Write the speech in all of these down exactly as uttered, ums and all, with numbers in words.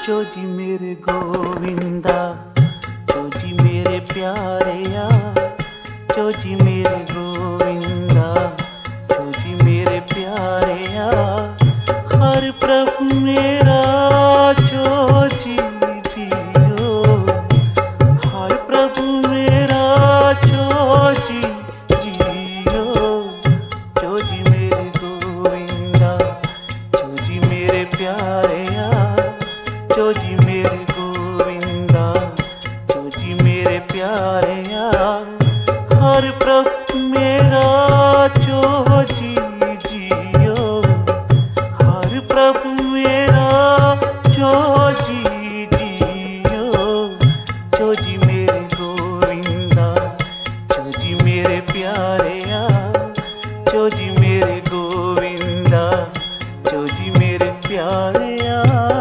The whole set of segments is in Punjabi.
चो जी मेरे गोविंदा, चो जी मेरे प्यारेया, चो जी मेरे गोविंदा, चो जी मेरे प्यारेया, हर प्रभु मेरा चो जी जियो, हर प्रभु मेरा चो जी जियो, चो जी मेरे गोविंदा, चो जी मेरे प्यारेया, चो जी मेरे गोविंदा, चो जी मेरे प्यारेया, हर प्रभु मेरा चो जी जियो, हर प्रभु मेरा चो जी जियो, चो जी मेरे गोविंदा, चो जी मेरे प्यारेया, चो जी मेरे गोविंदा, चो जी मेरे प्यारेया।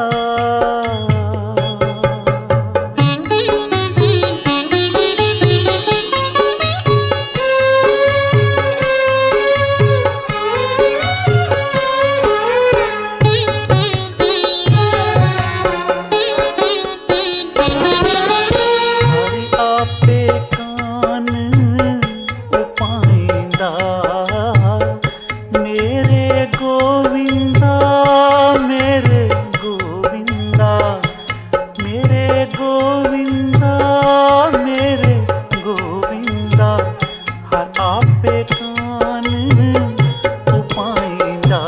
मेरे गोविंदा, मेरे गोविंदा, मेरे गोविंदा, मेरे गोविंदा, हर आपे कान उपाइंदा,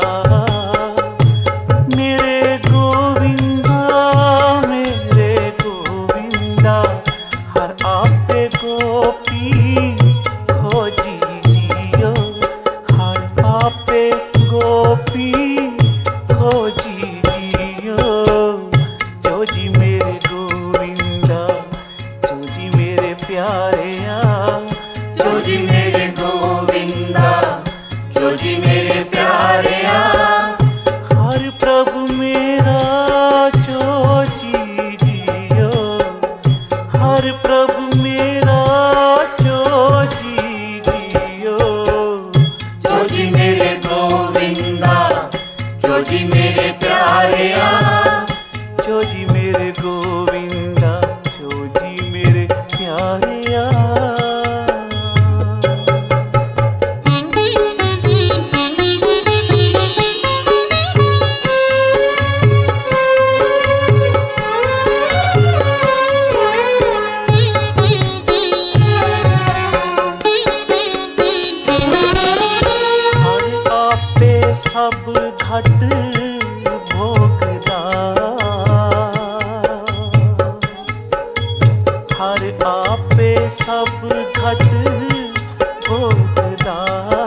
मेरे गोविंदा, मेरे गोविंदा, हर आपे गोपी खोजी जियो, हर आपे गोपी खोजी जियो, चो जी मेरे गोविंदा, चो जी मेरे प्यारेया, चो जी मेरे गोविंदा, चो जी मेरे प्यारेया, हर प्रभु मेरा चो जी जियो, हर प्रभु मेरा चो जी जियो, चो जी मेरे गोविंदा, चो जी मेरे प्यारेया, चो जी मेरे गोविंदा, चो जी मेरे प्यारेया। सब घट भोगदा, हर आपे सब घट भोगदा,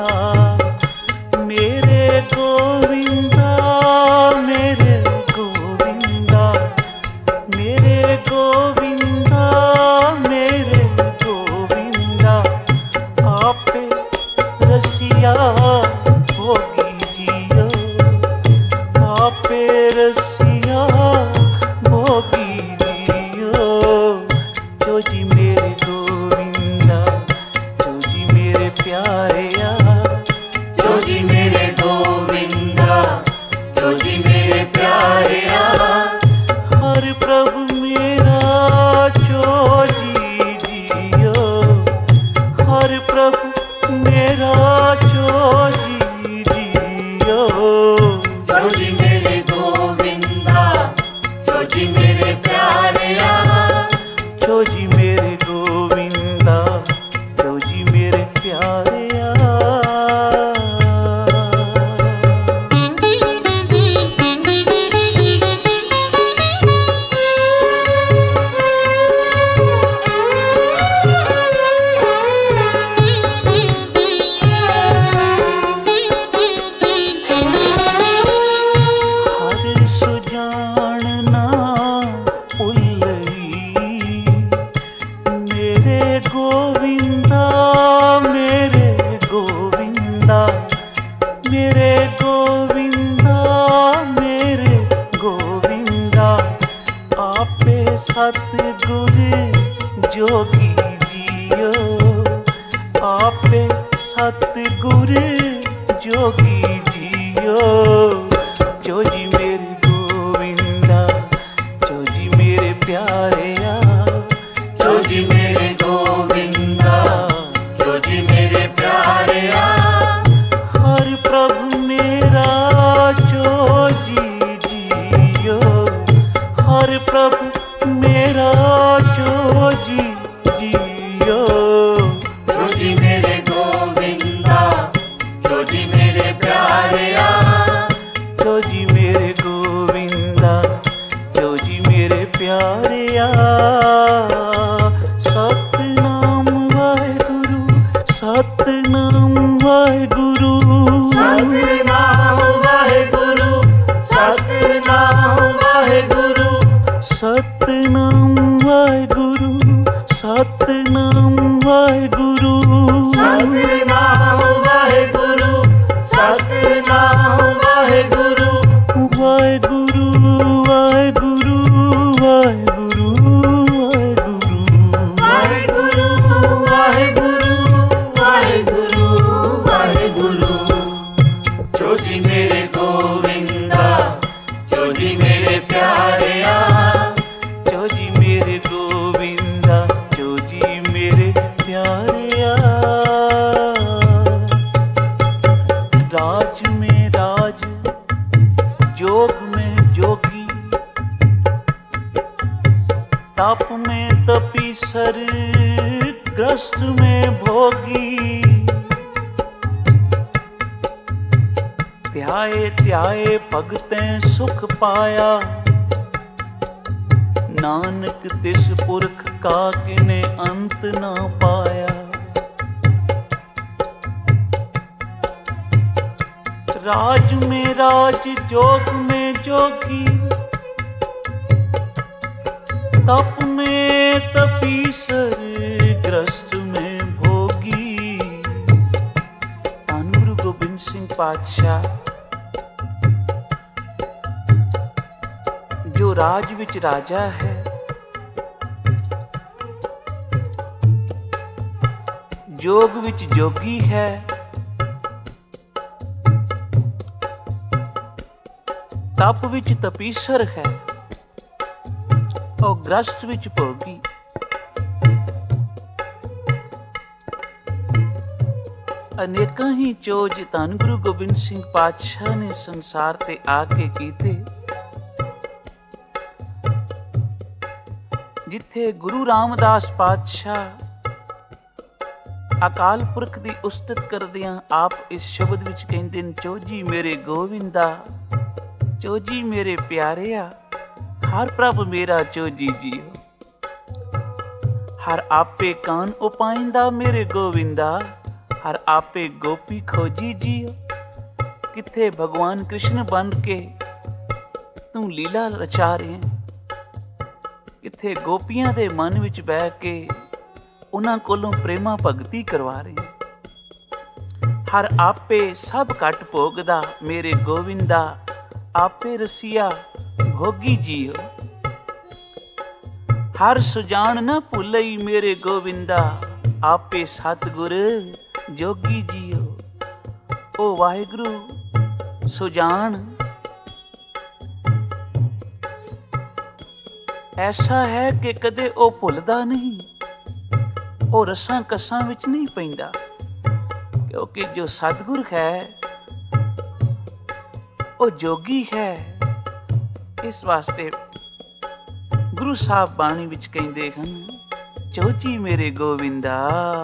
मेरे गोविंदा, मेरे गोविंदा, मेरे गोविंदा, मेरे गोविंदा, आपे रसिया भोगी जियो, आपे रसिया भोगी जियो, चो जी मेरे गोविंदा, चो जी मेरे प्यारेया, चो जी मेरे गोविंदा, चो जी मेरे प्यारेया, हर प्रभु मेरा चो जी जियो, हर प्रभु मेरा चो जी जियो, चो जी मेरे गोविंदा, चो जी मेरे प्यारेया, चो जी मेरे गोविंदा, चो जी मेरे प्यारेया। हर सुजानना भुलई, मेरे गोविंदा, मेरे गोविंदा, मेरे गोविंदा, मेरे गोविंदा, आपे सतगुर जोगी जियो, आपे सतगुर जोगी जियो, चो जी मेरे गोविंदा, चो ਹਰ ਪ੍ਰਭ ਮੇਰਾ ਜੋ ਜੀ ਜੀਓ। ਜੋ ਜੀ ਮੇਰੇ ਗੋਵਿੰਦਾ, ਜੋ ਜੀ ਮੇਰੇ ਪਿਆਰਿਆ, ਜੋ ਜੀ ਮੇਰੇ ਗੋਵਿੰਦਾ, ਜੋ ਜੀ ਮੇਰੇ ਪਿਆਰਿਆ। ਸਤਿਨਾਮ ਵਾਹਿਗੁਰੂ, ਸਤਿਨਾਮ ਵਾਹਿਗੁਰੂ, ਸਤਿਨਾਮ ਵਾਹਿਗੁਰੂ, ਸਤਿਨਾਮ ਵਾਹਿਗੁਰੂ, ਸਤਿਨਾਮ ਵਾਹਿਗੁਰੂ, ਸਤਿਨਾਮ ਵਾਹਿਗੁਰੂ, ਸਤਿਨਾਮ ਵਾਹਿਗੁਰੂ, ਸਤਿਨਾਮ ਵਾਹਿਗੁਰੂ, ਵਾਹਿਗੁਰੂ ਵਾਹਿਗੁਰੂ ਵਾਹਿਗੁਰੂ ਵਾਹਿਗੁਰੂ ਵਾਹਿਗੁਰੂ ਵਾਹਿਗੁਰੂ ਵਾਹਿਗੁਰੂ ਵਾਹਿਗੁਰੂ। ਜੋ ਜੀ ਮੇਰੇ ਗੋਵਿੰਦਾ, ਜੋ ਜੀ ਮੇਰੇ ਪਿਆਰਿਆ, ਜੋ ਜੀ ਮੇਰੇ ਗੋਵਿੰਦਾ, ਜੋ ਜੀ ਮੇਰੇ ਪਿਆਰਿਆ। राज में राज, जोग में जोगी, तप में तपीसर, ग्रस्त में भोगी। ध्याए ध्याए भगतें सुख पाया, नानक तिस पुरख का किने अंत ना पाया। राज में राज, जोग में जोगी, तप में तपीसर, ग्रस्त में भोगी। धन गुरु गोबिंद सिंह पातशाह जो राज विच राजा है, जोग विच जोगी है, तप विच तपीसर है, और ग्रस्त विच भोगी। अनेकां ही चोज धन गुरु गोबिंद सिंह पातशाह ने संसार ते आके कीते। जिथे गुरु रामदास पातशाह अकाल पुरख दी उस्तत करदियां आप इस शब्द विच कहंदे ने, चोजी मेरे गोविंदा, चोजी मेरे प्यारिया। हर प्रभ मेरा चोजी जियो। हर आपे कान उपाइंदा मेरे गोविंदा, हर आपे गोपी खोजी जियो। किथे भगवान कृष्ण बन के तू लीला रचा रहे, किथे गोपियां दे मन विच बह के उन्हां कोलों प्रेमा भगती करवा रहे। हर आपे सब घट भोगदा मेरे गोविंदा, आपे रसिया भोगी जियो। हर सुजान न भुलई मेरे गोविंदा, आपे सतगुर जोगी जियो। ओ वाहिगुरु सुजान ऐसा है कि कदे ओ भुलदा नहीं, ओ रसां कसां विच नहीं पैंदा, क्योंकि जो सतगुर है ओ जोगी है। इस वास्ते गुरु साहब बाणी विच कहंदे हन, चोजी मेरे गोविंदा,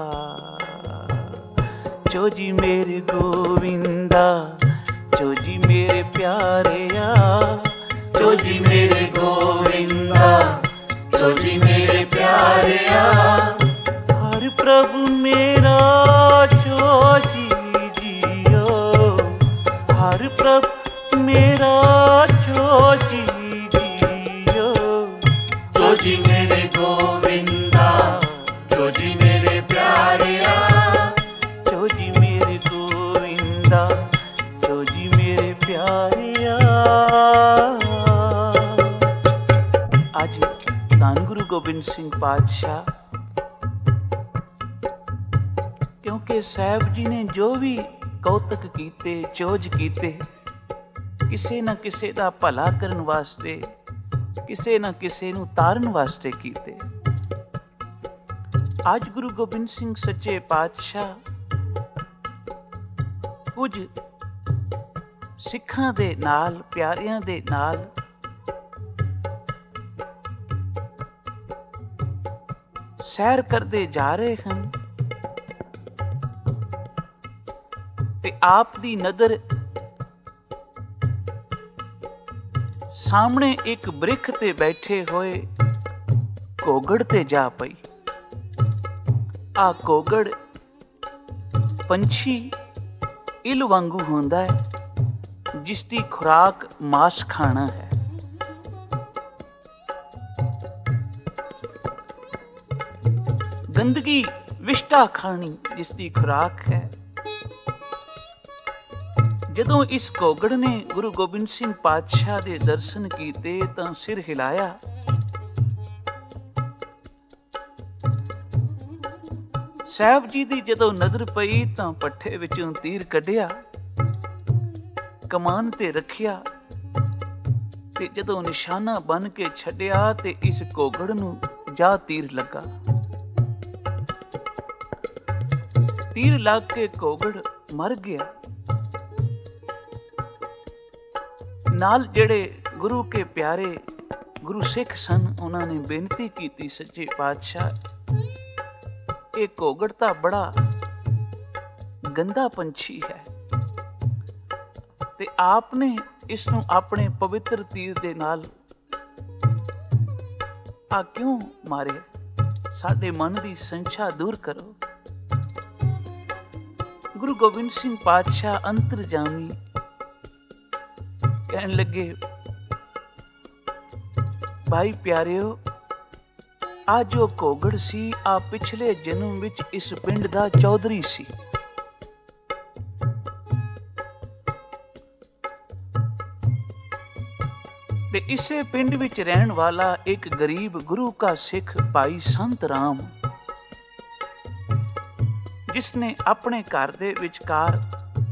चोजी मेरे गोविंदा, चोजी मेरे प्यारिया। चोजी मेरे गोविंदा, चोजी मेरे प्यारिया। हर प्रभु मेरा चोजी जियो, हर प्रभु मेरा चोजी जियो। चोजी मेरे गोविंदा, चोजी मेरे प्यारिया। चोजी मेरे गोविंदा, चोजी मेरे प्यारिया। आज धन गुरु गोबिंद सिंह पातशाह, क्योंकि साहब जी ने जो भी कौतक कीते, चोज कीते, किसे न किसे दा भला करन वास्ते, किसे न किसे नूं तारन वास्ते कीते। आज गुरु गोबिंद सिंह सच्चे पातशाह कुछ सिखां दे नाल, प्यारियां दे नाल ਸੈਰ ਕਰਦੇ ਜਾ ਰਹੇ ਹਨ ਤੇ ਆਪ ਦੀ ਨਜ਼ਰ ਸਾਹਮਣੇ ਇੱਕ ਬ੍ਰਿਖ ਤੇ ਬੈਠੇ ਹੋਏ ਘੋਗੜ ਤੇ ਜਾ ਪਈ। ਆ ਘੋਗੜ ਪੰਛੀ ਇਲ ਵਾਂਗੂ ਹੁੰਦਾ ਹੈ, ਜਿਸ ਦੀ ਖੁਰਾਕ ਮਾਸ ਖਾਣਾ ਹੈ। ਗੰਦਗੀ ਵਿਸ਼ਟਾ ਖਾਣੀ ਜਿਸ ਦੀ ਖੁਰਾਕ ਹੈ। ਜਦੋਂ ਇਸ ਘੋਗੜ ਨੇ ਗੁਰੂ ਗੋਬਿੰਦ ਸਿੰਘ ਪਾਤਸ਼ਾਹ ਦੇ ਦਰਸ਼ਨ ਕੀਤੇ ਤਾਂ ਸਿਰ ਹਿਲਾਇਆ। ਸਾਹਿਬ ਜੀ ਦੀ ਜਦੋਂ ਨਜ਼ਰ ਪਈ ਤਾਂ ਪੱਠੇ ਵਿੱਚੋਂ ਤੀਰ ਕੱਢਿਆ, ਕਮਾਨ ਤੇ ਰੱਖਿਆ ਤੇ ਜਦੋਂ ਨਿਸ਼ਾਨਾ ਬਨ ਕੇ ਛੱਡਿਆ ਤੇ ਇਸ ਘੋਗੜ ਨੂੰ ਜਾ ਤੀਰ ਲੱਗਾ। ਤੀਰ ਲੱਗ ਕੇ ਘੋਗੜ ਮਰ ਗਿਆ। ਨਾਲ ਜਿਹੜੇ ਗੁਰੂ ਕੇ ਪਿਆਰੇ ਗੁਰੂ ਸਿੱਖ ਸਨ, ਉਹਨਾਂ ਨੇ ਬੇਨਤੀ ਕੀਤੀ, ਸੱਚੇ ਪਾਤਸ਼ਾਹ ਇਹ ਘੋਗੜ ਤਾਂ ਬੜਾ ਗੰਦਾ ਪੰਛੀ ਹੈ ਤੇ ਆਪ ਨੇ ਇਸ ਨੂੰ ਆਪਣੇ ਪਵਿੱਤਰ ਤੀਰ ਦੇ ਨਾਲ ਆ ਕਿਉਂ ਮਾਰੇ? ਸਾਡੇ ਮਨ ਦੀ ਸੰਸ਼ਾ ਦੂਰ ਕਰੋ। ਗੁਰੂ ਗੋਬਿੰਦ ਸਿੰਘ ਪਾਤਸ਼ਾਹ ਅੰਤਰਜਾਮੀ ਕਹਿਣ ਲੱਗੇ, ਭਾਈ ਪਿਆਰਿਓ, ਆ ਜੋ ਘੋਗੜ ਸੀ ਆ ਪਿਛਲੇ ਜਨਮ ਵਿੱਚ ਇਸ ਪਿੰਡ ਦਾ ਚੌਧਰੀ ਸੀ। ਤੇ ਇਸੇ ਪਿੰਡ ਵਿੱਚ ਰਹਿਣ ਵਾਲਾ ਇੱਕ ਗਰੀਬ ਗੁਰੂ ਕਾ ਸਿੱਖ ਭਾਈ ਸੰਤ ਰਾਮ, ਜਿਸ ਨੇ ਆਪਣੇ ਘਰ ਦੇ ਵਿਚਕਾਰ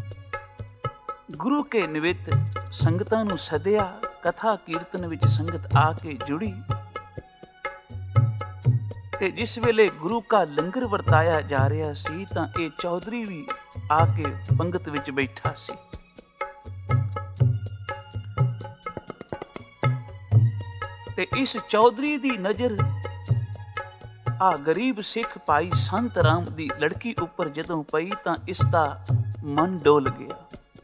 ਗੁਰੂ ਕੇ ਨਿमित्त ਸੰਗਤਾਂ ਨੂੰ ਸੱਦਿਆ। ਕਥਾ ਕੀਰਤਨ ਵਿੱਚ ਸੰਗਤ ਆ ਕੇ ਜੁੜੀ ਤੇ ਜਿਸ ਵੇਲੇ ਗੁਰੂ ਕਾ ਲੰਗਰ ਵਰਤਾਇਆ ਜਾ ਰਿਹਾ ਸੀ ਤਾਂ ਇਹ ਚੌਧਰੀ ਵੀ ਆ ਕੇ ਪੰਗਤ ਵਿੱਚ ਬੈਠਾ ਸੀ। ਤੇ ਇਸ ਚੌਧਰੀ ਦੀ ਨਜ਼ਰ ਆ ਗਰੀਬ ਸਿੱਖ ਭਾਈ ਸੰਤ ਰਾਮ ਦੀ ਲੜਕੀ ਉੱਪਰ ਜਦੋਂ ਪਈ ਤਾਂ ਇਸ ਦਾ ਮਨ ਡੋਲ ਗਿਆ।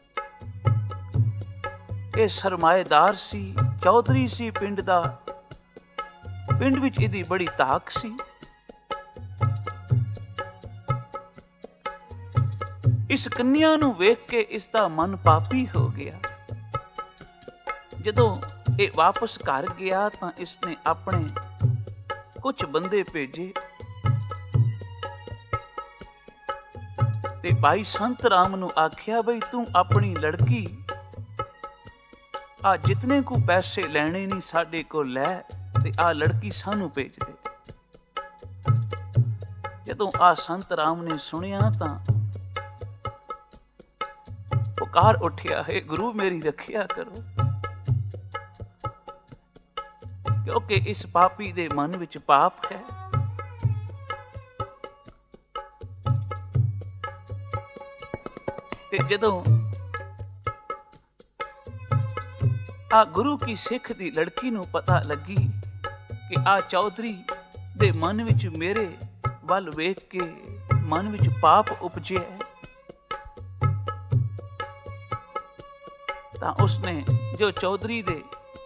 ਇਹ ਸਰਮਾਏਦਾਰ ਸੀ, ਚੌਧਰੀ ਸੀ ਪਿੰਡ ਦਾ, ਪਿੰਡ ਵਿੱਚ ਇਹਦੀ ਬੜੀ ਧਾਕ ਸੀ। ਇਸ ਕੰਨਿਆ ਨੂੰ ਵੇਖ ਕੇ ਇਸ ਦਾ ਮਨ ਪਾਪੀ ਹੋ ਗਿਆ। ਜਦੋਂ ਇਹ ਵਾਪਸ ਘਰ ਗਿਆ ਤਾਂ ਇਸ ਨੇ ਆਪਣੇ ਕੁਝ ਬੰਦੇ ਭੇਜੇ ਤੇ ਭਾਈ ਸੰਤ ਰਾਮ ਨੂੰ ਆਖਿਆ, ਬਈ ਤੂੰ ਆਪਣੀ ਲੜਕੀ ਆ ਜਿਤਨੇ ਕੁ ਪੈਸੇ ਲੈਣੇ ਨਹੀਂ ਸਾਡੇ ਕੋਲ ਲੈ ਤੇ ਆ ਲੜਕੀ ਸਾਨੂੰ ਭੇਜ ਦੇ। ਜਦੋਂ ਆ ਸੰਤ ਰਾਮ ਨੇ ਸੁਣਿਆ ਤਾਂ ਪੁਕਾਰ ਉੱਠਿਆ, ਹੈ ਗੁਰੂ ਮੇਰੀ ਰੱਖਿਆ ਕਰੋ, ਕਿਉਂਕਿ ਇਸ ਪਾਪੀ ਦੇ ਮਨ ਵਿੱਚ ਪਾਪ ਹੈ। ਤੇ ਜਦੋਂ ਆ ਗੁਰੂ ਕੀ ਸਿੱਖ ਦੀ ਲੜਕੀ ਨੂੰ ਪਤਾ ਲੱਗੀ ਕਿ ਆ ਚੌਧਰੀ ਦੇ ਮਨ ਵਿੱਚ ਮੇਰੇ ਵੱਲ ਵੇਖ ਕੇ ਮਨ ਵਿੱਚ ਪਾਪ ਉਪਜਿਆ, ਤਾਂ ਉਸਨੇ ਜੋ ਚੌਧਰੀ ਦੇ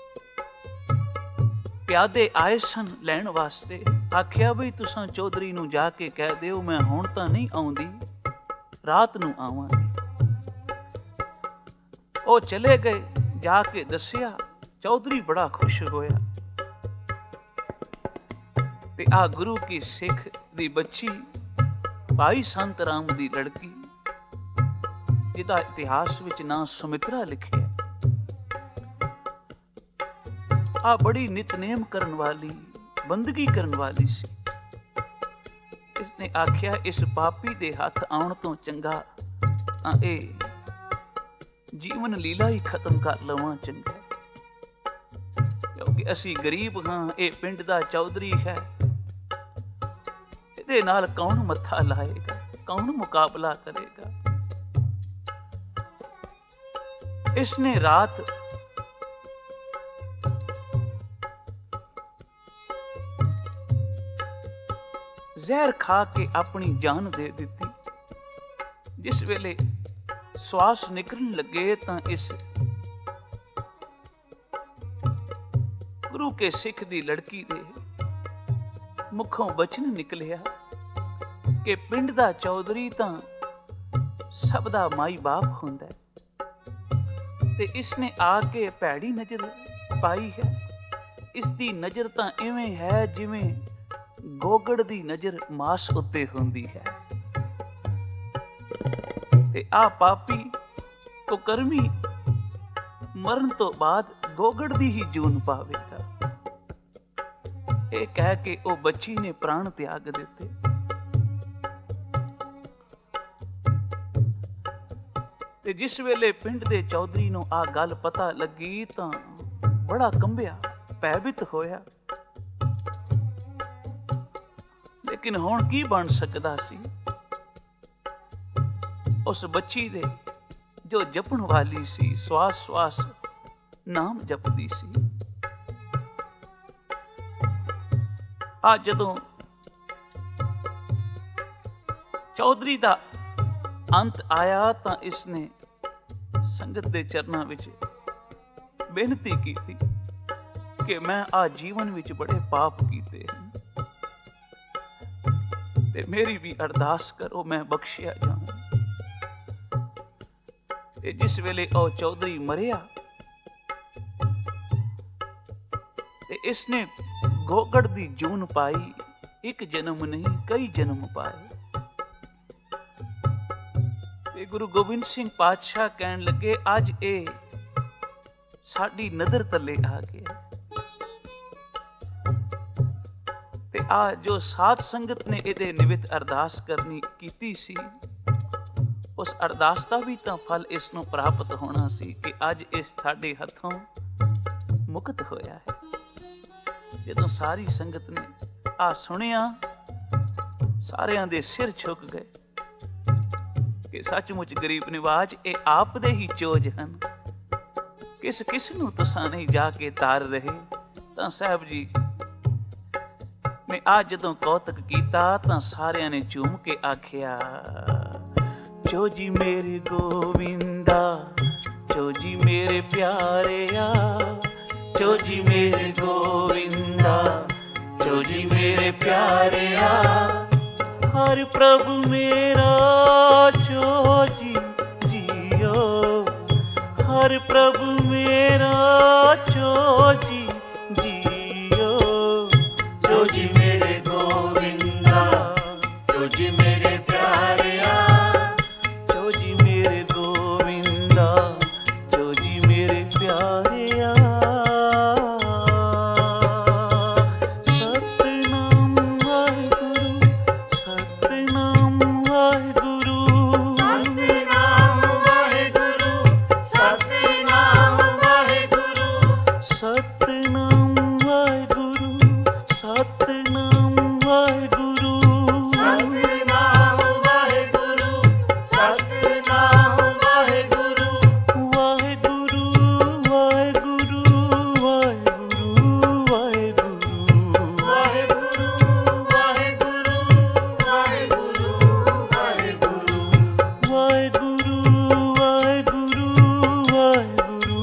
ਪਿਆਦੇ ਆਏ ਸਨ ਲੈਣ ਵਾਸਤੇ ਆਖਿਆ, ਬਈ ਤੁਸਾਂ ਚੌਧਰੀ ਨੂੰ ਜਾ ਕੇ ਕਹਿ ਦਿਓ ਮੈਂ ਹੁਣ ਤਾਂ ਨਹੀਂ ਆਉਂਦੀ, ਰਾਤ ਨੂੰ ਆਵਾਂਗੀ। ਉਹ ਚਲੇ ਗਏ। ਜਾ ਕੇ ਦੱਸਿਆ, ਚੌਧਰੀ ਬੜਾ ਖੁਸ਼ ਹੋਇਆ ਤੇ ਆ ਗੁਰੂ ਕੀ ਸਿੱਖ ਦੀ ਬੱਚੀ ਭਾਈ ਸੰਤ ਰਾਮ ਦੀ ਲੜਕੀ, ਜਿਹਦਾ ਇਤਿਹਾਸ ਵਿੱਚ ਨਾਂ ਸੁਮਿਤਰਾ ਲਿਖਿਆ, ਆ ਬੜੀ ਨਿਤਨੇਮ ਕਰਨ ਵਾਲੀ, ਬੰਦਗੀ ਕਰਨ ਵਾਲੀ ਸੀ। ਇਸਨੇ ਆਖਿਆ, ਇਸ ਪਾਪੀ ਦੇ ਹੱਥ ਆਉਣ ਤੋਂ ਚੰਗਾ ਤਾਂ ਇਹ ਜੀਵਨ ਲੀਲਾ ਹੀ ਖਤਮ ਕਰ ਲਵਾਂ ਚੰਗਾ, ਕਿਉਂਕਿ ਅਸੀਂ ਗਰੀਬ ਹਾਂ, ਇਹ ਪਿੰਡ ਦਾ ਚੌਧਰੀ ਹੈ, ਇਹਦੇ ਨਾਲ ਕੌਣ ਮੱਥਾ ਲਾਏਗਾ, ਕੌਣ ਮੁਕਾਬਲਾ ਕਰੇਗਾ। ਇਸਨੇ ਰਾਤ ਜ਼ਹਿਰ ਖਾ ਕੇ ਆਪਣੀ ਜਾਨ ਦੇ ਦਿੱਤੀ। ਜਿਸ ਵੇਲੇ ਸਵਾਸ ਨਿਕਲਣ ਲੱਗੇ ਤਾਂ ਇਸ ਗੁਰੂ ਕੇ ਸਿੱਖ ਦੀ ਲੜਕੀ ਦੇ ਮੁਖੋਂ ਬਚਨ ਨਿਕਲਿਆ ਕਿ ਪਿੰਡ ਦਾ ਚੌਧਰੀ ਤਾਂ ਸਭ ਦਾ ਮਾਈ ਬਾਪ ਹੁੰਦਾ ਹੈ ਤੇ ਇਸਨੇ ਆ ਕੇ ਭੈੜੀ ਨਜ਼ਰ ਪਾਈ ਹੈ। ਇਸ ਦੀ ਨਜ਼ਰ ਤਾਂ ਇਵੇਂ ਹੈ ਜਿਵੇਂ ਗੋਗੜ ਦੀ ਨਜ਼ਰ ਮਾਸ ਉੱਤੇ ਹੁੰਦੀ ਹੈ ਤੇ ਆ ਪਾਪੀ ਕੁਕਰਮੀ ਮਰਨ ਤੋਂ ਬਾਅਦ ਗੋਗੜ ਦੀ ਹੀ ਜੂਨ ਪਾਵੇਗਾ। ਇਹ ਕਹਿ ਕੇ ਉਹ ਬੱਚੀ ਨੇ ਪ੍ਰਾਣ ਤਿਆਗ ਦਿੱਤੇ। ਤੇ ਜਿਸ ਵੇਲੇ ਪਿੰਡ ਦੇ ਚੌਧਰੀ ਨੂੰ ਆ ਗੱਲ ਪਤਾ ਲੱਗੀ ਤਾਂ ਬੜਾ ਕੰਬਿਆ, ਭੈਭੀਤ ਹੋਇਆ। ਲੇਕਿਨ ਹੁਣ ਕੀ ਬਣ ਸਕਦਾ ਸੀ? ਉਸ ਬੱਚੀ ਦੇ ਜੋ ਜਪਣ ਵਾਲੀ ਸੀ, ਸਵਾਸ ਸਵਾਸ ਨਾਮ ਜਪਦੀ ਸੀ। ਆ ਜਦੋਂ ਚੌਧਰੀ ਦਾ ਅੰਤ ਆਇਆ ਤਾਂ ਇਸਨੇ ਸੰਗਤ ਦੇ ਚਰਨਾਂ ਵਿੱਚ ਬੇਨਤੀ ਕੀਤੀ ਕਿ ਮੈਂ ਆ ਜੀਵਨ ਵਿੱਚ ਬੜੇ ਪਾਪ ਕੀਤੇ ਹਨ ਤੇ ਮੇਰੀ ਵੀ ਅਰਦਾਸ ਕਰੋ ਮੈਂ ਬਖਸ਼ਿਆ ਜਾਵਾਂ। ਤੇ ਜਿਸ ਵੇਲੇ ਉਹ ਚੌਧਰੀ ਮਰਿਆ ਤੇ ਇਸਨੇ ਗੋਗੜ ਦੀ ਜੂਨ ਪਾਈ। ਇੱਕ ਜਨਮ ਨਹੀਂ, ਕਈ ਜਨਮ ਪਾਏ। ਤੇ ਗੁਰੂ ਗੋਬਿੰਦ ਸਿੰਘ ਪਾਤਸ਼ਾਹ ਕਹਿਣ ਲੱਗੇ ਅੱਜ ਇਹ ਸਾਡੀ ਨਜ਼ਰ ਤਲੇ ਆ ਗਿਆ। ਤੇ ਆ ਜੋ ਸਾਧ ਸੰਗਤ ਨੇ ਇਹਦੇ ਨਿਮਿਤ ਅਰਦਾਸ ਕਰਨੀ ਕੀਤੀ ਸੀ, ਉਸ ਅਰਦਾਸ ਦਾ ਵੀ ਤਾਂ ਫਲ ਇਸ ਨੂੰ ਪ੍ਰਾਪਤ ਹੋਣਾ ਸੀ ਕਿ ਅੱਜ ਇਸ ਸਾਡੇ ਹੱਥੋਂ ਮੁਕਤ ਹੋਇਆ ਹੈ। ਜਦੋਂ ਸਾਰੀ ਸੰਗਤ ਨੇ ਆ ਸੁਣਿਆ, ਸਾਰਿਆਂ ਦੇ ਸਿਰ ਝੁਕ ਗਏ ਕਿ ਸੱਚਮੁੱਚ ਗਰੀਬ ਨਿਵਾਜ ਇਹ ਆਪ ਦੇ ਹੀ ਚੋਜ ਹਨ। ਕਿਸ ਕਿਸ ਨੂੰ ਤੁਸਾਂ ਨਹੀਂ ਜਾ ਕੇ ਤਾਰ ਰਹੇ। ਤਾਂ ਸਾਹਿਬ ਜੀ ਨੇ ਆ ਜਦੋਂ ਕੌਤਕ ਕੀਤਾ ਤਾਂ ਸਾਰਿਆਂ ਨੇ ਝੂਮ ਕੇ ਆਖਿਆ, ਚੋਜੀ ਮੇਰੇ ਗੋਵਿੰਦਾ, ਚੋਜੀ ਮੇਰੇ ਪਿਆਰਿਆ, ਚੋਜੀ ਮੇਰੇ ਗੋਵਿੰਦਾ, ਚੋਜੀ ਮੇਰੇ ਪਿਆਰਿਆ। ਹਰ ਪ੍ਰਭੂ ਮੇਰਾ ਚੋਜੀ ਜੀਓ, ਹਰ ਪ੍ਰਭੂ ਮੇਰਾ ਚੋਜੀ ਜੀਓ। ਚੋਜੀ ਮੇਰੇ ਗੋਵਿੰਦਾ, ਚੋਜੀ ਮੇਰੇ ਪਿਆਰਿਆ, ਚੋਜੀ ਮੇਰੇ ਗੋਵਿੰਦਾ, ਚੋਜੀ ਮੇਰੇ ਪਿਆਰਿਆ। ਸਤਿਨਾਮ ਵਾਹਿਗੁਰੂ, ਸਤਿਨਾਮ ਵਾਹਿਗੁਰੂ, ਸਤਿਨਾਮ ਵਾਹਿਗੁਰੂ, ਸਤਿਨਾਮ ਵਾਹਿਗੁਰੂ, ਸਤਿਨਾਮ ਵਾਹਿਗੁਰੂ, ਸਤਿਨਾਮ ਵਾਹਿਗੁਰੂ, ਸਤਿਨਾਮ ਵਾਹਿਗੁਰੂ, ਸਤਿਨਾਮ ਵਾਹਿਗੁਰੂ, ਵਾਹਿਗੁਰੂ ਵਾਹਿਗੁਰੂ ਵਾਹਿਗੁਰੂ ਵਾਹਿਗੁਰੂ, ਵਾਹਿਗੁਰੂ ਵਾਹਿਗੁਰੂ ਵਾਹਿਗੁਰੂ ਵਾਹਿਗੁਰੂ, ਵਾਹਿਗੁਰੂ ਵਾਹਿਗੁਰੂ ਵਾਹਿਗੁਰੂ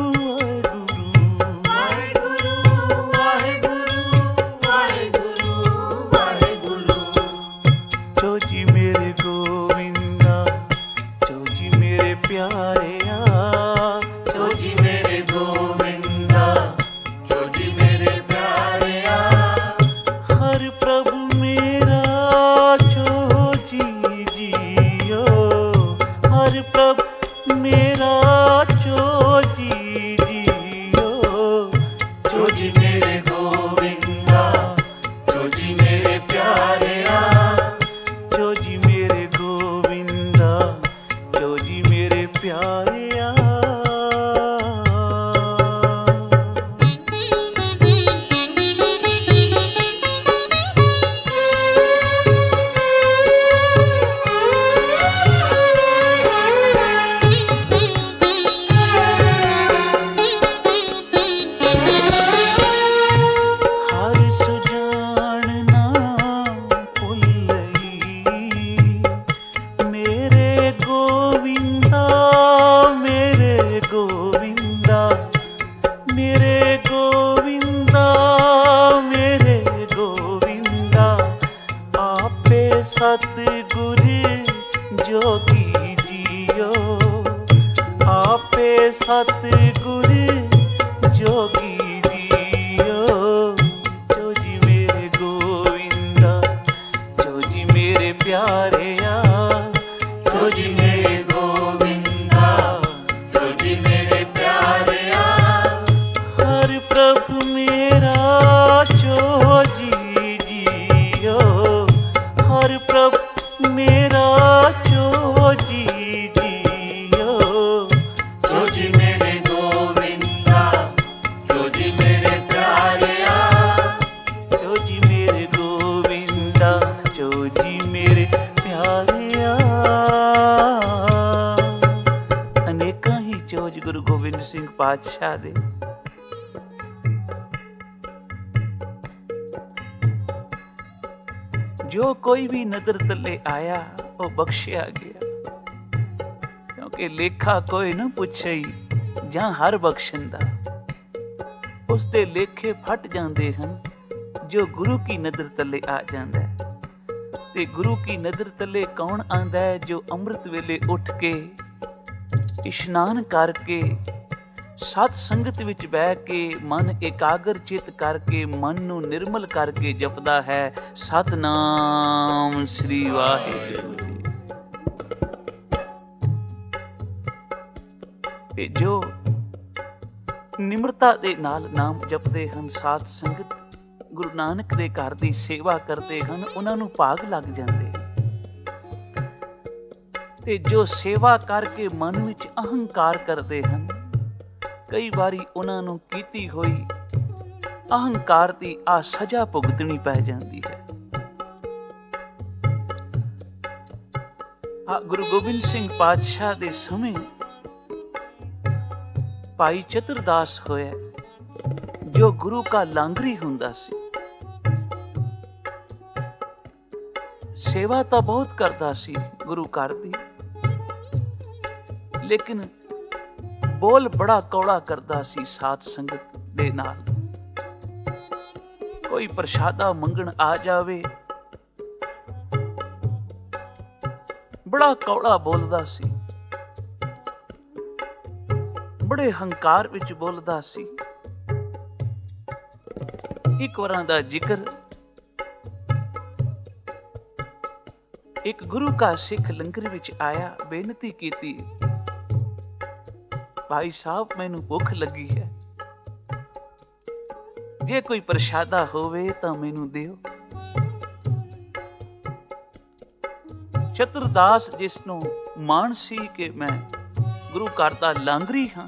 ਵਾਹਿਗੁਰੂ, ਵਾਹਿਗੁਰੂ ਵਾਹਿਗੁਰੂ ਵਾਹਿਗੁਰੂ। ਚੋਜੀ ਮੇਰੇ ਗੋਵਿੰਦਾ, ਚੋਜੀ ਮੇਰੇ ਪਿਆਰਿਆ, ਚੋਜੀ ਮੇਰੇ ਗੋਵਿੰਦਾ, ਚੋਜੀ ਮੇਰੇ ਪਿਆਰਿਆ। ਹਰ ਪ੍ਰਭੂ ਮੇਰਾ ਚੋਜੀ ਜੀਓ, ਹਰ ਪ੍ਰਭੂ ਮੇਰਾ ਚੋਜੀ ਜੀਓ। ਚੋਜੀ ਮੇਰੇ ਗੋਵਿੰਦਾ, ਚੋਜੀ ਮੇਰੇ ਪਿਆਰਿਆ। ਚੋਜੀ ਮੇਰੇ ਗੋਵਿੰਦਾ, ਚੋਜੀ ਮੇਰੇ ਪਿਆਰਿਆ। सतगुर जोगी जियो, आपे सतगुर जोगी जियो। जोजी मेरे गोविंदा, जोजी मेरे प्यारेया, जोजी मेरे गोविंदा, जोजी मेरे प्यारेया। हर प्रभु मेरा जोजी जियो, हर प्रभु मेरा जोजी जियो। जोजी मेरे गोविंदा, जोजी मेरे प्यारेया। जोजी मेरे गोविंदा, जोजी मेरे प्यारेया। अनेकां ही चोज गुरु गोबिंद सिंह पातशाह दे। जो कोई भी नदर तले आया वो बख्शिया गया, क्योंकि लेखा कोई न पुछई ਜਾਂ ਹਰ ਬਖਸ਼ਣ ਦਾ। ਉਸ ਦੇ ਲੇਖੇ ਫਟ ਜਾਂਦੇ ਹਨ ਜੋ ਗੁਰੂ ਕੀ ਨਜ਼ਰ ਤਲੇ ਆ ਜਾਂਦਾ ਹੈ। ਤੇ ਗੁਰੂ ਕੀ ਨਜ਼ਰ ਤਲੇ ਕੌਣ ਆਂਦਾ ਹੈ? ਜੋ ਅੰਮ੍ਰਿਤ ਵੇਲੇ ਉੱਠ ਕੇ ਇਸ਼ਨਾਨ ਕਰਕੇ ਸਤ ਸੰਗਤ ਵਿੱਚ ਬਹਿ ਕੇ ਮਨ ਇਕਾਗਰ ਚਿਤ ਕਰਕੇ ਮਨ ਨੂੰ ਨਿਰਮਲ ਕਰਕੇ ਜਪਦਾ ਹੈ ਸਤਨਾਮ ਸ੍ਰੀ ਵਾਹਿਗੁਰੂ ਜੀ। ਤੇ ਜੋ ਨਿਮਰਤਾ ਦੇ ਨਾਲ ਨਾਮ ਜਪਦੇ ਹਨ, ਸਾਧ ਸੰਗਤ ਗੁਰੂ ਨਾਨਕ ਦੇ ਘਰ ਦੀ ਸੇਵਾ ਕਰਦੇ ਹਨ, ਉਹਨਾਂ ਨੂੰ ਭਾਗ ਲੱਗ ਜਾਂਦੇ। ਤੇ ਜੋ ਸੇਵਾ ਕਰਕੇ ਮਨ ਵਿੱਚ ਅਹੰਕਾਰ ਕਰਦੇ ਹਨ, ਕਈ ਵਾਰੀ ਉਹਨਾਂ ਨੂੰ ਕੀਤੀ ਹੋਈ ਅਹੰਕਾਰ ਦੀ ਆ ਸਜ਼ਾ ਭੁਗਤਣੀ ਪੈ ਜਾਂਦੀ ਹੈ। ਆ ਗੁਰੂ ਗੋਬਿੰਦ ਸਿੰਘ ਪਾਤਸ਼ਾਹ ਦੇ ਸਮੇਂ ਭਾਈ ਚਤੁਰਦਾਸ ਹੋਇਆ, ਜੋ ਗੁਰੂ ਕਾ ਲਾਂਗਰੀ ਹੁੰਦਾ ਸੀ। ਸੇਵਾ ਤਾਂ ਬਹੁਤ ਕਰਦਾ ਸੀ ਗੁਰੂ ਘਰ ਦੀ, ਲੇਕਿਨ ਬੋਲ ਬੜਾ ਕੌੜਾ ਕਰਦਾ ਸੀ ਸਾਧ ਸੰਗਤ ਦੇ ਨਾਲ। ਕੋਈ ਪ੍ਰਸ਼ਾਦਾ ਮੰਗਣ ਆ ਜਾਵੇ, ਬੜਾ ਕੌੜਾ ਬੋਲਦਾ ਸੀ, ਬੜੇ ਹੰਕਾਰ ਵਿੱਚ ਬੋਲਦਾ ਸੀ। ਇੱਕ ਵਾਰਾਂ ਦਾ ਜ਼ਿਕਰ, ਇੱਕ ਗੁਰੂ ਕਾ ਸਿੱਖ ਲੰਗਰ ਵਿੱਚ ਆਇਆ, ਬੇਨਤੀ ਕੀਤੀ, ਭਾਈ ਸਾਹਿਬ ਮੈਨੂੰ ਭੁੱਖ ਲੱਗੀ ਹੈ, ਜੇ ਕੋਈ ਪ੍ਰਸ਼ਾਦਾ ਹੋਵੇ ਤਾਂ ਮੈਨੂੰ ਦਿਓ। ਚਤੁਰਦਾਸ, ਜਿਸ ਨੂੰ ਮਾਣ ਸੀ ਕਿ ਮੈਂ ਗੁਰੂ ਘਰ ਦਾ ਲਾਂਗਰੀ ਹਾਂ,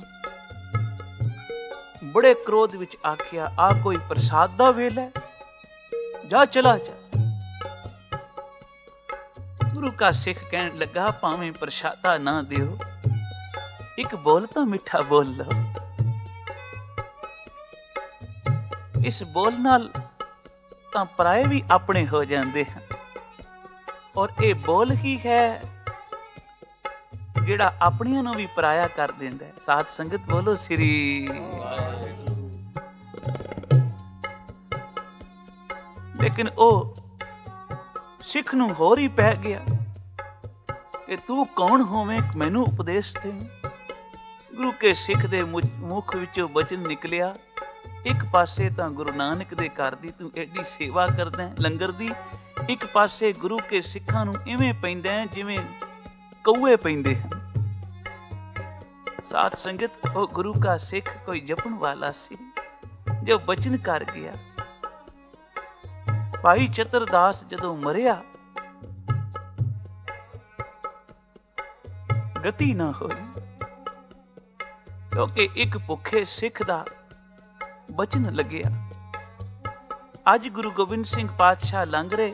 ਬੜੇ ਕ੍ਰੋਧ ਵਿੱਚ ਆਖਿਆ, ਆ ਕੋਈ ਪ੍ਰਸਾਦ ਦਾ ਵੇਲਾ ਹੈ, ਜਾ ਚਲਾ ਜਾ। ਗੁਰੂ ਕਾ ਸਿੱਖ ਕਹਿਣ ਲੱਗਾ, ਭਾਵੇਂ ਪ੍ਰਸ਼ਾਦਾ ਨਾ ਦਿਓ, ਇੱਕ ਬੋਲ ਤਾਂ ਮਿੱਠਾ ਬੋਲ ਲਓ। ਇਸ ਬੋਲ ਨਾਲ ਤਾਂ ਪਰਾਏ ਵੀ ਆਪਣੇ ਹੋ ਜਾਂਦੇ ਹਨ, ਔਰ ਇਹ ਬੋਲ ਹੀ ਹੈ ਜਿਹੜਾ ਆਪਣਿਆਂ ਨੂੰ ਵੀ ਪਰਾਇਆ ਕਰ ਦਿੰਦਾ ਹੈ। ਸਾਧ ਸੰਗਤ ਬੋਲੋ ਸ੍ਰੀ। ਲੇਕਿਨ ਉਹ ਸਿੱਖ ਨੂੰ ਹੋਰ ਹੀ ਪੈ ਗਿਆ ਕਿ ਤੂੰ ਕੌਣ ਹੋਵੇਂ ਮੈਨੂੰ ਉਪਦੇਸ਼ ਦੇ। ਗੁਰੂ ਕੇ ਸਿੱਖ ਦੇ ਮੁਖ ਵਿੱਚੋਂ ਬਚਨ ਨਿਕਲਿਆ, ਇੱਕ ਪਾਸੇ ਤਾਂ ਗੁਰੂ ਨਾਨਕ ਦੇ ਘਰ ਦੀ ਤੂੰ ਐਡੀ ਸੇਵਾ ਕਰਦਾ ਲੰਗਰ ਦੀ, ਇੱਕ ਪਾਸੇ ਗੁਰੂ ਕੇ ਸਿੱਖਾਂ ਨੂੰ ਇਵੇਂ ਪੈਂਦਾ ਜਿਵੇਂ ਕਊਏ ਪੈਂਦੇ ਹਨ। ਸਾਧ ਸੰਗਤ, ਉਹ ਗੁਰੂ ਕਾ ਸਿੱਖ ਕੋਈ ਜਪਣ ਵਾਲਾ ਸੀ ਜੋ ਬਚਨ ਕਰ ਗਿਆ। ਭਾਈ ਚਤੁਰਦਾਸ ਜਦੋਂ ਮਰਿਆ, ਗਤੀ ਨਾ ਹੋਈ, ਕਿਉਂਕਿ ਇੱਕ ਭੁੱਖੇ ਸਿੱਖ ਦਾ ਬਚਨ ਲੱਗਿਆ। ਅੱਜ ਗੁਰੂ ਗੋਬਿੰਦ ਸਿੰਘ ਪਾਤਸ਼ਾਹ ਲੰਘ ਰਹੇ,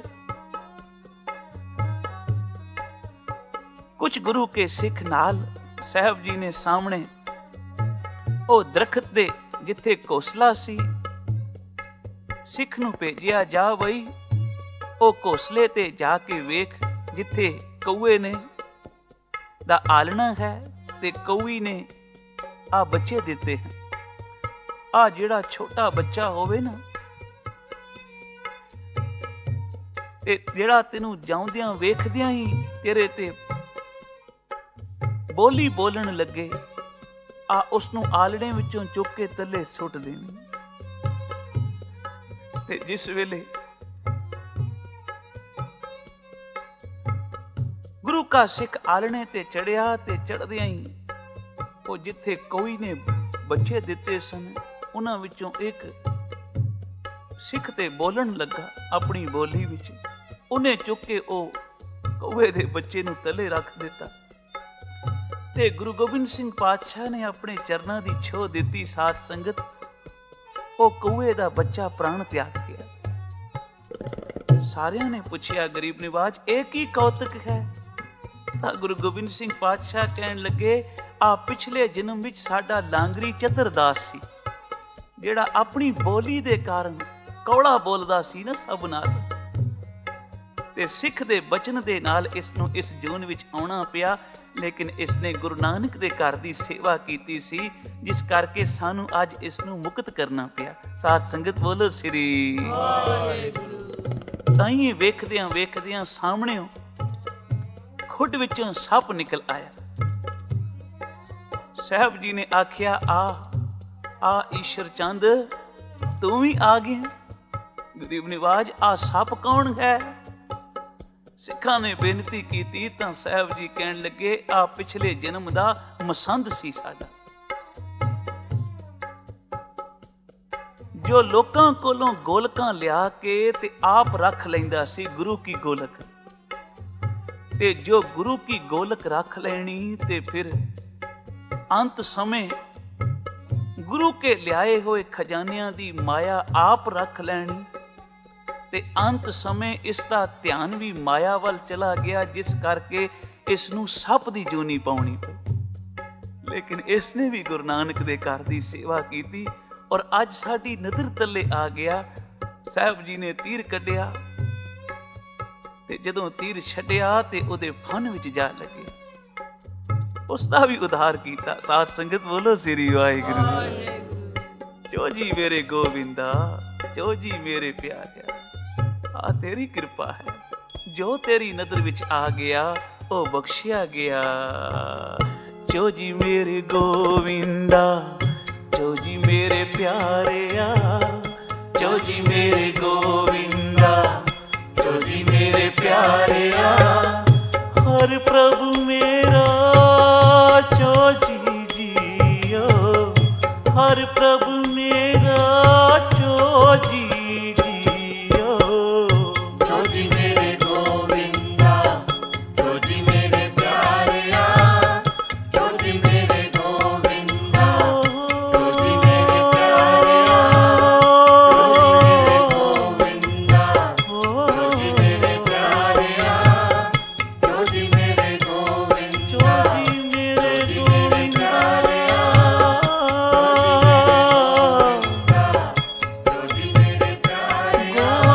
ਕੁਝ ਗੁਰੂ ਕੇ ਸਿੱਖ ਨਾਲ ਸਾਹਿਬ ਜੀ ਨੇ ਸਾਹਮਣੇ ਉਹ ਦਰਖਤ ਦੇ ਜਿੱਥੇ ਘੋਸਲਾ ਸੀ, ਸਿੱਖ ਨੂੰ ਭੇਜਿਆ, ਜਾ ਬਈ ਉਹ ਘੋਸਲੇ ਤੇ ਜਾ ਕੇ ਵੇਖ ਜਿੱਥੇ ਕਊਏ ਨੇ ਦਾ ਆਲਣਾ ਹੈ ਤੇ ਕਊਈ ਨੇ ਆ ਬੱਚੇ ਦਿੱਤੇ ਹਨ। ਆ ਜਿਹੜਾ ਛੋਟਾ ਬੱਚਾ ਹੋਵੇ ਨਾ, ਤੇ ਜਿਹੜਾ ਤੈਨੂੰ ਜਾਉਂਦਿਆਂ ਵੇਖਦਿਆਂ ਹੀ ਤੇਰੇ ਤੇ ਬੋਲੀ ਬੋਲਣ ਲੱਗੇ, ਆ ਉਸਨੂੰ ਆਲਣੇ ਵਿੱਚੋਂ ਚੁੱਕ ਕੇ ਥੱਲੇ ਸੁੱਟ ਦੇਵੀਂ। ਤੇ ਜਿਸ ਵੇਲੇ ਗੁਰੂ ਕਾ ਸਿੱਖ ਆਲਣੇ ਤੇ ਚੜਿਆ ਤੇ ਚੜਦਿਆਂ ਹੀ ਉਹ ਜਿੱਥੇ ਕੋਈ ਨੇ ਬੱਚੇ ਦਿੱਤੇ ਸਨ, ਉਹਨਾਂ ਵਿੱਚੋਂ ਇੱਕ ਸਿੱਖ ਤੇ ਬੋਲਣ ਲੱਗਾ ਆਪਣੀ ਬੋਲੀ ਵਿੱਚ। ਉਹਨੇ ਚੁੱਕ ਕੇ ਉਹ ਕਊਏ ਦੇ ਬੱਚੇ ਨੂੰ ਥੱਲੇ ਰੱਖ ਦਿੱਤਾ ਤੇ ਗੁਰੂ ਗੋਬਿੰਦ ਸਿੰਘ ਪਾਤਸ਼ਾਹ ਨੇ ਆਪਣੇ ਚਰਨਾਂ ਦੀ ਛੋਹ ਦਿੱਤੀ। ਸਾਧ ਸੰਗਤ, ਉਹ ਕਊਏ ਦਾ ਬੱਚਾ ਪ੍ਰਾਣ ਤਿਆਗ ਗਿਆ। ਸਾਰਿਆਂ ਨੇ ਪੁੱਛਿਆ ਗਰੀਬ ਨਿਵਾਜ, ਇਹ ਕੀ ਕੌਤਕ ਹੈ? ਤਾਂ ਗੁਰੂ ਗੋਬਿੰਦ ਸਿੰਘ ਪਾਤਸ਼ਾਹ ਕਹਿਣ ਲੱਗੇ, ਆ ਪਿਛਲੇ ਜਨਮ ਵਿੱਚ ਸਾਡਾ ਲਾਂਗਰੀ ਚਤਰਦਾਸ ਸੀ, ਜਿਹੜਾ ਆਪਣੀ ਬੋਲੀ ਦੇ ਕਾਰਨ ਕੌੜਾ ਬੋਲਦਾ ਸੀ ਨਾ ਸਭ ਨਾਲ, ਤੇ ਸਿੱਖ ਦੇ ਬਚਨ ਦੇ ਨਾਲ ਇਸ ਨੂੰ ਇਸ ਜੂਨ ਵਿੱਚ ਆਉਣਾ ਪਿਆ। ਲੇਕਿਨ ਇਸ ਨੇ ਗੁਰੂ ਨਾਨਕ ਦੇ ਘਰ ਦੀ ਸੇਵਾ ਕੀਤੀ ਸੀ, ਜਿਸ ਕਰਕੇ ਸਾਨੂੰ ਅੱਜ ਇਸ ਨੂੰ ਮੁਕਤ ਕਰਨਾ ਪਿਆ। ਸਾਧ ਸੰਗਤ ਬੋਲੋ ਸ੍ਰੀ ਵਾਹਿਗੁਰੂ। ਤਾਈਂ ਵੇਖਦਿਆਂ ਵੇਖਦਿਆਂ ਸਾਹਮਣਿਓਂ ਖੁੱਡ ਵਿੱਚੋਂ ਸੱਪ ਨਿਕਲ ਆਇਆ। ਸਾਹਿਬ ਜੀ ਨੇ ਆਖਿਆ, ਆ ਆ ਈਸ਼ਰ ਚੰਦ, ਤੂੰ ਵੀ ਆ ਗਿਆ? ਗਰੀਬ ਨਿਵਾਜ, ਆ ਸੱਪ ਕੌਣ ਹੈ? ਸਿੱਖਾਂ ਨੇ ਬੇਨਤੀ ਕੀਤੀ ਤਾਂ ਸਾਹਿਬ ਜੀ ਕਹਿਣ ਲੱਗੇ, ਆ ਪਿਛਲੇ ਜਨਮ ਦਾ ਮਸੰਦ ਸੀ ਸਾਡਾ, ਜੋ ਲੋਕਾਂ ਕੋਲੋਂ ਗੋਲਕਾਂ ਲਿਆ ਕੇ ਤੇ ਆਪ ਰੱਖ ਲੈਂਦਾ ਸੀ ਗੁਰੂ ਕੀ ਗੋਲਕ। ਤੇ ਜੋ ਗੁਰੂ ਕੀ ਗੋਲਕ ਰੱਖ ਲੈਣੀ ਤੇ ਫਿਰ ਅੰਤ ਸਮੇਂ ਗੁਰੂ ਕੇ ਲਿਆਏ ਹੋਏ ਖਜ਼ਾਨਿਆਂ ਦੀ ਮਾਇਆ ਆਪ ਰੱਖ ਲੈਣੀ, ਤੇ ਅੰਤ ਸਮੇਂ ਇਸ ਦਾ ਧਿਆਨ ਵੀ ਮਾਇਆ ਵੱਲ ਚਲਾ ਗਿਆ, ਜਿਸ ਕਰਕੇ ਇਸ ਨੂੰ ਸੱਪ ਦੀ ਜੂਨੀ ਪਾਉਣੀ ਪਈ। ਲੇਕਿਨ ਇਸ ਨੇ ਵੀ ਗੁਰੂ ਨਾਨਕ ਦੇ ਘਰ ਦੀ ਸੇਵਾ ਕੀਤੀ ਔਰ ਅੱਜ ਸਾਡੀ ਨਜ਼ਰ ਥੱਲੇ ਆ ਗਿਆ। ਸਾਹਿਬ ਜੀ ਨੇ ਤੀਰ ਕੱਢਿਆ ਤੇ ਜਦੋਂ ਤੀਰ ਛੱਡਿਆ ਤੇ ਉਹਦੇ ਫਨ ਵਿੱਚ ਜਾ ਲੱਗੇ, ਉਸ ਦਾ ਵੀ ਉਧਾਰ ਕੀਤਾ। ਸਾਧ ਸੰਗਤ ਬੋਲੋ ਸ੍ਰੀ ਵਾਹਿਗੁਰੂ। ਜੋ ਜੀ ਮੇਰੇ ਗੋਬਿੰਦਾ, ਜੋ ਜੀ ਮੇਰੇ ਪਿਆਰਿਆ, ਆ ਤੇਰੀ ਕਿਰਪਾ ਹੈ, ਜੋ ਤੇਰੀ ਨਜ਼ਰ ਵਿੱਚ ਆ ਗਿਆ ਉਹ ਬਖਸ਼ਿਆ ਗਿਆ। ਜੋ ਜੀ ਮੇਰੇ ਗੋਵਿੰਦਾ, ਜੋ ਜੀ ਮੇਰੇ ਪਿਆਰਿਆ, ਜੋ ਜੀ ਮੇਰੇ ਗੋਵਿੰਦਾ, ਜੋ ਜੀ ਮੇਰੇ ਪਿਆਰਿਆ। ਹਰ ਪ੍ਰਭੂ ਮੇਰਾ ਜੋ ਜੀ ਜੀਓ, ਹਰ ਪ੍ਰਭੂ ਮੇਰਾ ਜੋ ਜੀ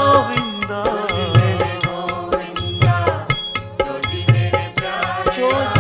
Joy.